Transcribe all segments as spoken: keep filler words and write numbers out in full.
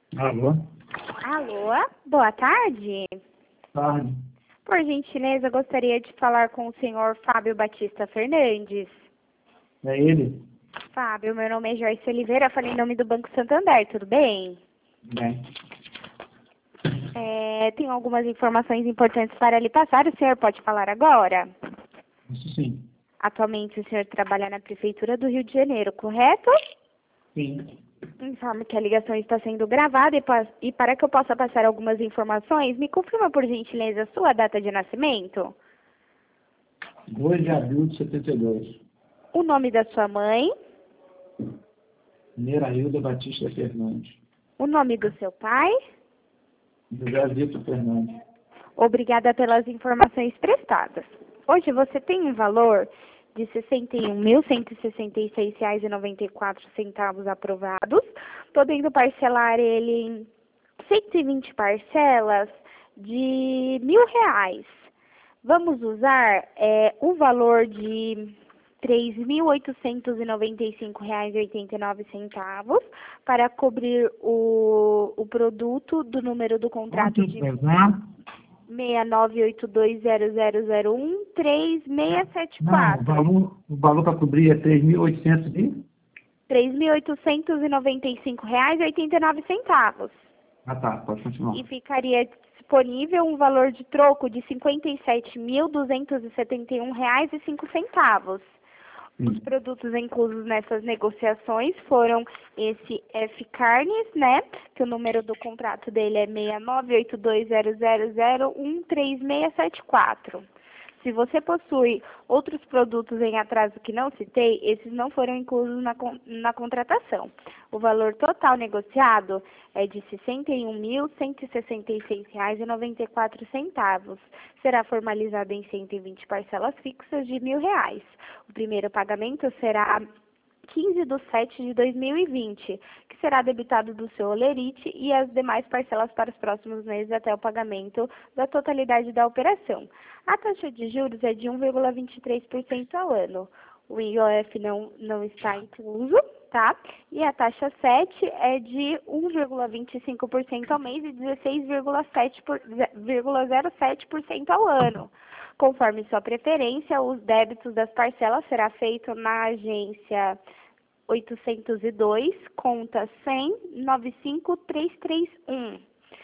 Alô? Alô, boa tarde. Tarde. Por gentileza, gostaria de falar com o senhor Fábio Batista Fernandes. É ele? Fábio, meu nome é Joyce Oliveira, falei em nome do Banco Santander, tudo bem? Bem. É, tenho algumas informações importantes para lhe passar, o senhor pode falar agora? Isso sim. Atualmente o senhor trabalha na Prefeitura do Rio de Janeiro, correto? Sim. Informo que a ligação está sendo gravada e, pa- e para que eu possa passar algumas informações, me confirma por gentileza a sua data de nascimento, dois de abril de setenta e dois. o nome da sua mãe, Nerailda Batista Fernandes. o nome do seu pai. José Vitor Fernandes. Obrigada pelas informações prestadas. Hoje você tem um valor de sessenta e um mil cento e sessenta e seis reais e noventa e quatro centavos aprovados, podendo parcelar ele em cento e vinte parcelas de mil reais. Vamos usar é, o valor de três mil oitocentos e noventa e cinco reais e oitenta e nove centavos para cobrir o, o produto do número do contrato Quanto de pesar? seis nove oito dois zero zero zero um três seis sete Não, o quatro. valor, o valor para cobrir é três mil e oitocentos e... três mil oitocentos e noventa e cinco reais e oitenta e nove centavos. Ah tá, pode continuar. E ficaria disponível um valor de troco de cinquenta e sete mil duzentos e setenta e um reais e cinco centavos. Os Sim. produtos inclusos nessas negociações foram esse F Carnes, né? Que o número do contrato dele é seis nove oito dois zero zero zero um três seis sete quatro. Se você possui outros produtos em atraso que não citei, esses não foram inclusos na, con- na contratação. O valor total negociado é de sessenta e um mil cento e sessenta e seis reais e noventa e quatro centavos. Será formalizado em cento e vinte parcelas fixas de mil reais. O primeiro pagamento será quinze de setembro de dois mil e vinte, que será debitado do seu holerite e as demais parcelas para os próximos meses até o pagamento da totalidade da operação. A taxa de juros é de um vírgula vinte e três por cento ao ano. O I O F não, não está incluso, tá? E a taxa sete é de um vírgula vinte e cinco por cento ao mês e dezesseis vírgula zero sete por cento ao ano. Conforme sua preferência, os débitos das parcelas será feito na agência oitocentos e dois, conta cem, nove cinco três três um.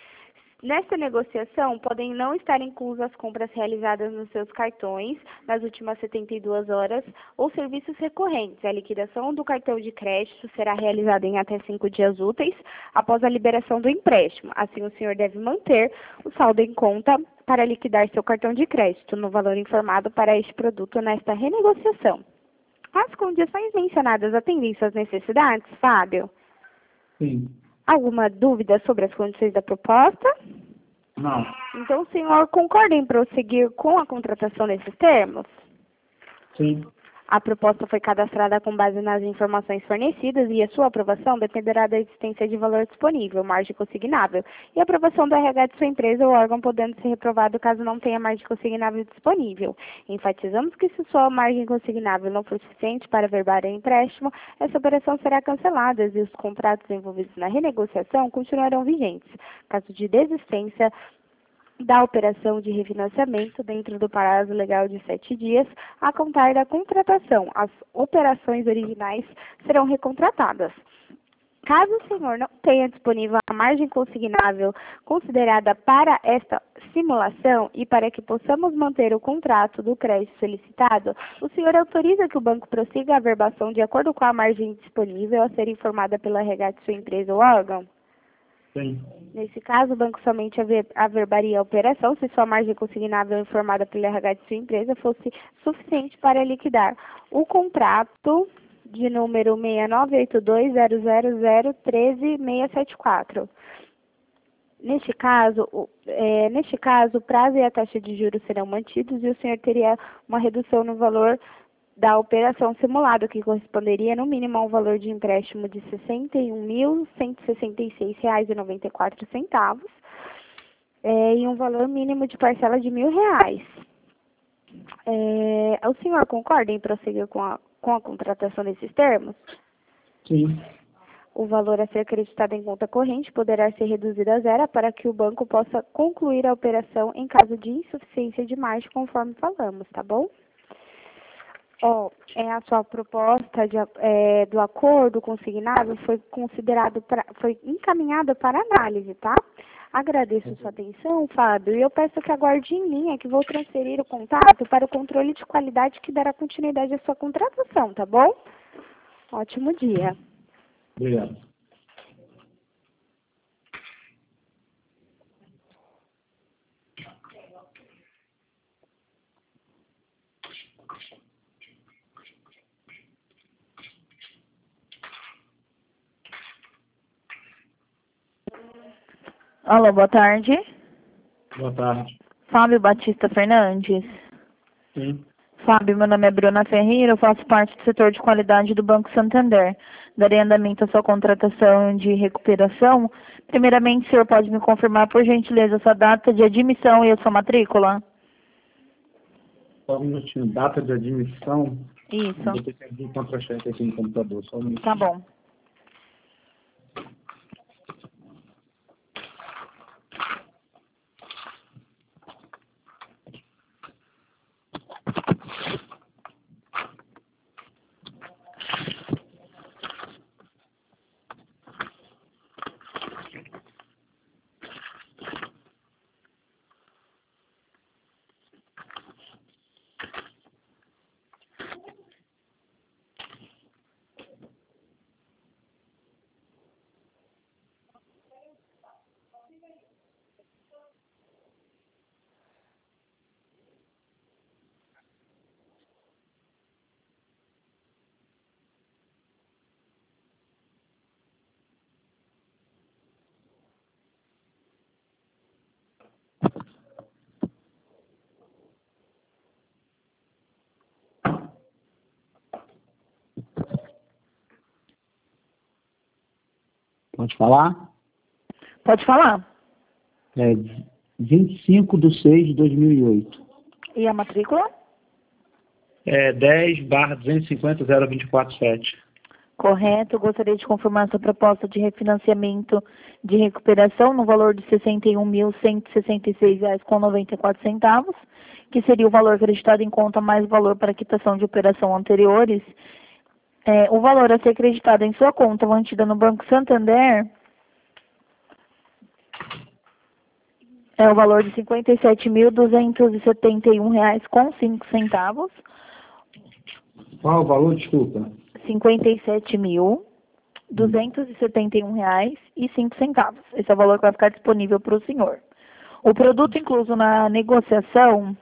Nesta negociação, podem não estar inclusas as compras realizadas nos seus cartões nas últimas setenta e duas horas ou serviços recorrentes. A liquidação do cartão de crédito será realizada em até cinco dias úteis após a liberação do empréstimo. Assim, o senhor deve manter o saldo em conta para liquidar seu cartão de crédito no valor informado para este produto nesta renegociação. As condições mencionadas atendem suas necessidades, Fábio? Sim. Alguma dúvida sobre as condições da proposta? Não. Então, o senhor concorda em prosseguir com a contratação nesses termos? Sim. A proposta foi cadastrada com base nas informações fornecidas e a sua aprovação dependerá da existência de valor disponível, margem consignável, e a aprovação do R H de sua empresa ou órgão podendo ser reprovado caso não tenha margem consignável disponível. Enfatizamos que se sua margem consignável não for suficiente para verbar o empréstimo, essa operação será cancelada e os contratos envolvidos na renegociação continuarão vigentes. Caso de desistência da operação de refinanciamento dentro do prazo legal de sete dias, a contar da contratação. As operações originais serão recontratadas. Caso o senhor não tenha disponível a margem consignável considerada para esta simulação e para que possamos manter o contrato do crédito solicitado, o senhor autoriza que o banco prossiga a averbação de acordo com a margem disponível a ser informada pelo R H de sua empresa ou órgão? Sim. Nesse caso, o banco somente aver- averbaria a operação se sua margem consignável informada pelo R H de sua empresa fosse suficiente para liquidar o contrato de número seis nove oito dois zero zero zero um três seis sete quatro. Neste caso, o, é, neste caso, o prazo e a taxa de juros serão mantidos e o senhor teria uma redução no valor da operação simulada, que corresponderia no mínimo a um valor de empréstimo de sessenta e um mil cento e sessenta e seis reais e noventa e quatro centavos é, e um valor mínimo de parcela de mil reais. É, o senhor concorda em prosseguir com a, com a contratação desses termos? Sim. O valor a ser acreditado em conta corrente poderá ser reduzido a zero para que o banco possa concluir a operação em caso de insuficiência de margem, conforme falamos, tá bom? Ó, é, a sua proposta de, é, do acordo consignado foi considerado pra, foi encaminhada para análise, tá? Agradeço sua atenção, Fábio, e eu peço que aguarde em linha que vou transferir o contato para o controle de qualidade que dará continuidade à sua contratação, tá bom? Ótimo dia. Obrigado. Alô, boa tarde. Boa tarde. Fábio Batista Fernandes. Sim. Fábio, meu nome é Bruna Ferreira, eu faço parte do setor de qualidade do Banco Santander. Darei andamento à sua contratação de recuperação. Primeiramente, o senhor pode me confirmar, por gentileza, a sua data de admissão e a sua matrícula? Só um minutinho. Data de admissão. Isso. Vou ter que abrir o contra-cheque aqui no computador. Só um minutinho. Tá bom. Pode falar? Pode falar. É vinte e cinco de seis de dois mil e oito. E a matrícula? É dez barra duzentos e cinquenta zero vinte e quatro sete. Correto. Gostaria de confirmar sua proposta de refinanciamento de recuperação no valor de sessenta e um mil cento e sessenta e seis reais com noventa e quatro centavos, que seria o valor acreditado em conta mais o valor para quitação de operação anteriores. É, o valor a ser acreditado em sua conta mantida no Banco Santander é o valor de cinquenta e sete mil duzentos e setenta e um reais com cinco centavos. Qual o valor? Desculpa. cinquenta e sete mil duzentos e setenta e um reais e cinco centavos. Esse é o valor que vai ficar disponível para o senhor. O produto incluso na negociação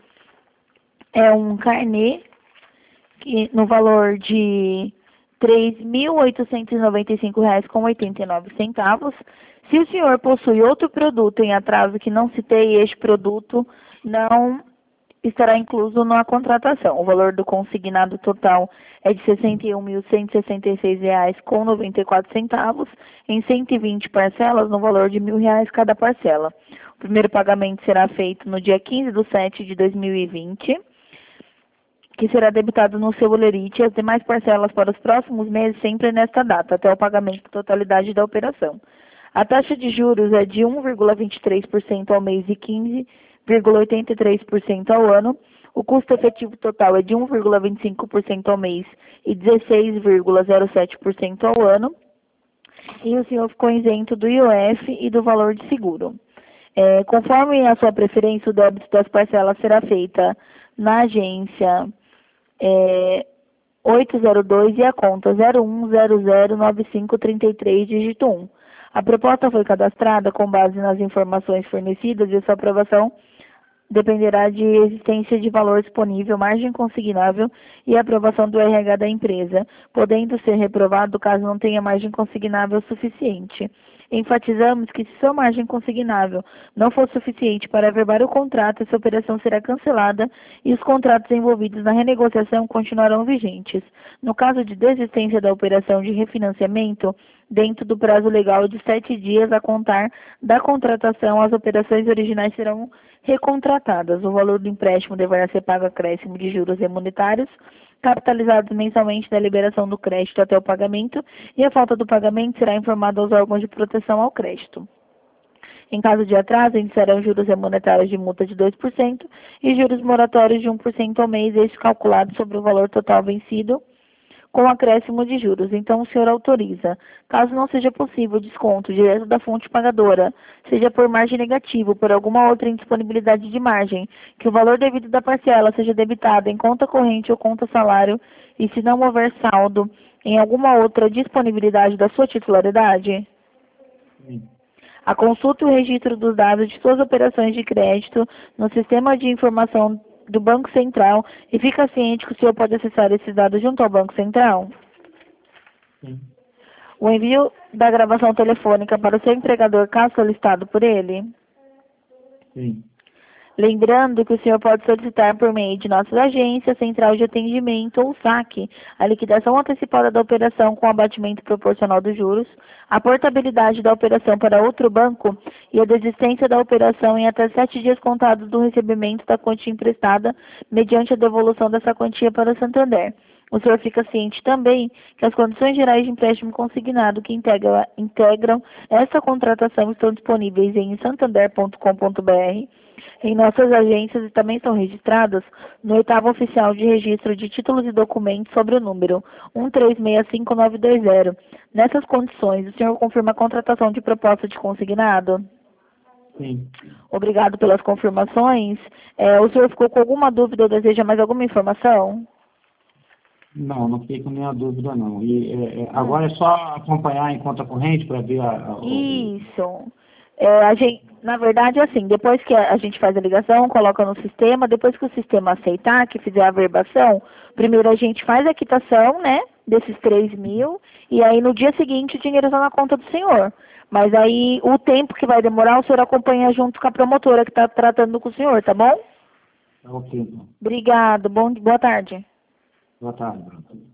é um carnê que, no valor de três mil oitocentos e noventa e cinco reais com oitenta e nove centavos. Se o senhor possui outro produto em atraso que não citei, este produto não estará incluso na contratação. O valor do consignado total é de sessenta e um mil cento e sessenta e seis reais com noventa e quatro centavos, em cento e vinte parcelas, no valor de mil reais cada parcela. O primeiro pagamento será feito no dia quinze de setembro de dois mil e vinte, que será debitado no seu bolerite, e as demais parcelas para os próximos meses sempre nesta data, até o pagamento da totalidade da operação. A taxa de juros é de um vírgula vinte e três por cento ao mês e quinze vírgula oitenta e três por cento ao ano. O custo efetivo total é de um vírgula vinte e cinco por cento ao mês e dezesseis vírgula zero sete por cento ao ano. E o senhor ficou isento do I O F e do valor de seguro. É, conforme a sua preferência, o débito das parcelas será feita na agência é, oito zero dois e a conta zero um zero zero nove cinco três três, dígito um. A proposta foi cadastrada com base nas informações fornecidas e sua aprovação dependerá de existência de valor disponível, margem consignável e aprovação do R H da empresa, podendo ser reprovado caso não tenha margem consignável suficiente. Enfatizamos que se sua margem consignável não for suficiente para averbar o contrato, essa operação será cancelada e os contratos envolvidos na renegociação continuarão vigentes. No caso de desistência da operação de refinanciamento, dentro do prazo legal de sete dias a contar da contratação, as operações originais serão recontratadas. O valor do empréstimo deverá ser pago acréscimo de juros remunitários capitalizados mensalmente da liberação do crédito até o pagamento, e a falta do pagamento será informada aos órgãos de proteção ao crédito. Em caso de atraso, iniciarão juros remuneratórios de multa de dois por cento e juros moratórios de um por cento ao mês, este calculado sobre o valor total vencido, com acréscimo de juros. Então, o senhor autoriza, caso não seja possível o desconto direto da fonte pagadora, seja por margem negativa ou por alguma outra indisponibilidade de margem, que o valor devido da parcela seja debitado em conta corrente ou conta salário, e se não houver saldo em alguma outra disponibilidade da sua titularidade? Sim. A consulta e o registro dos dados de suas operações de crédito no sistema de informação do Banco Central, e fica ciente que o senhor pode acessar esses dados junto ao Banco Central? Sim. O envio da gravação telefônica para o seu empregador, caso solicitado por ele? Sim. Lembrando que o senhor pode solicitar por meio de nossas agências, central de atendimento ou saque, a liquidação antecipada da operação com abatimento proporcional dos juros, a portabilidade da operação para outro banco e a desistência da operação em até sete dias contados do recebimento da quantia emprestada, mediante a devolução dessa quantia para o Santander. O senhor fica ciente também que as condições gerais de empréstimo consignado que integra, integram essa contratação estão disponíveis em santander ponto com ponto br, em nossas agências, e também são registradas no oitavo oficial de registro de títulos e documentos sobre o número um três seis cinco nove dois zero. Nessas condições, o senhor confirma a contratação de proposta de consignado? Sim. Obrigado pelas confirmações. É, o senhor ficou com alguma dúvida ou deseja mais alguma informação? Não, não fiquei com nenhuma dúvida, não. E é, é, agora é só acompanhar em conta corrente para ver a... a o... Isso. É, a gente, na verdade, assim, depois que a gente faz a ligação, coloca no sistema, depois que o sistema aceitar, que fizer a averbação, primeiro a gente faz a quitação, né, desses três mil, e aí no dia seguinte o dinheiro está na conta do senhor. Mas aí o tempo que vai demorar, o senhor acompanha junto com a promotora que está tratando com o senhor, tá bom? Ok, então. Obrigado, bom, boa tarde. Boa tarde, Bruno.